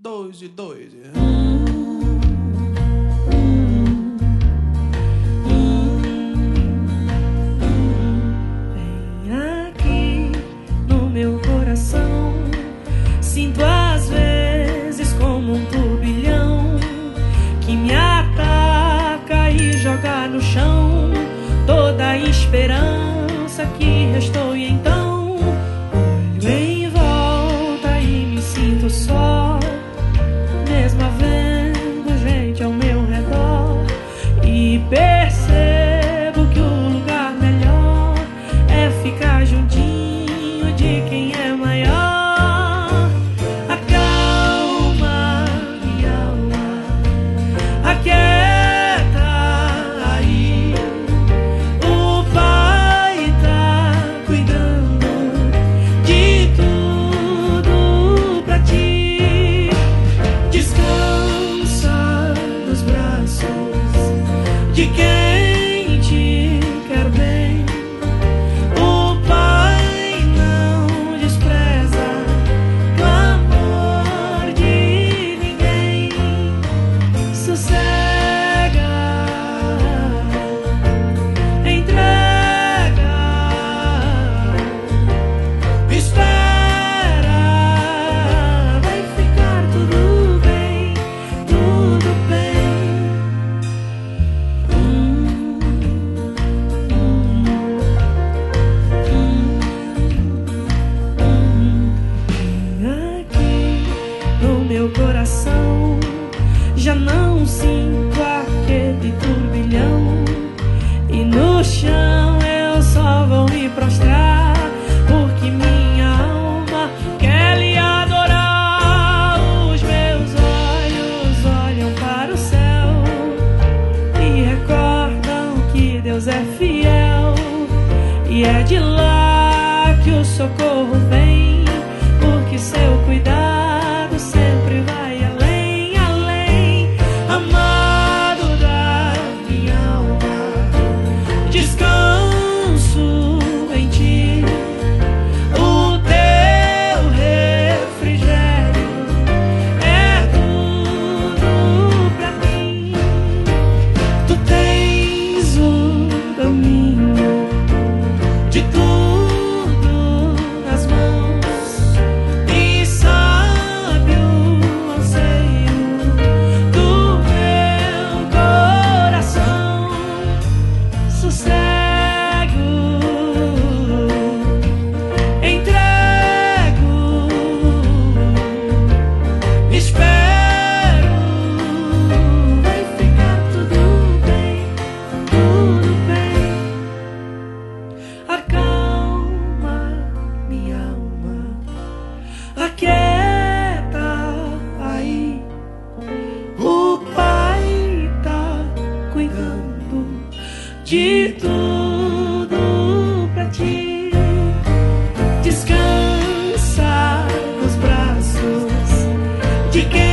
2 e 2. Vem aqui no meu coração, sinto às vezes como um turbilhão que me ataca e joga no chão toda a esperança que restou. E então olho em volta e me sinto só, mesmo havendo gente ao meu redor, e percebo que o lugar melhor é ficar juntinho de quem é maior. Acalma minha alma, aquieta aí, o Pai tá cuidando de tudo pra ti. Descansa nos braços de quem te quer bem. O Pai não despreza clamor de ninguém. Sossega, entrega, espera, vai ficar tudo bem, tudo bem. Aqui no meu coração já não sinto aquele turbilhão, e no chão eu só vou me prostrar, porque minha alma quer lhe adorar. Os meus olhos olham para o céu e recordam que Deus é fiel, e é de lá que o socorro vem, porque seu cuidado sempre vai além, além. Amado da minha alma, descanso em ti, o teu refrigério é tudo pra mim. Tu tens o domínio de tudo nas mãos, e sabe o anseio do meu coração. Sossego, entrego, espero, vai ficar tudo bem, tudo bem. Acalma minha alma, aquieta aí, o Pai tá cuidando de tudo pra ti. Descansa nos braços de quem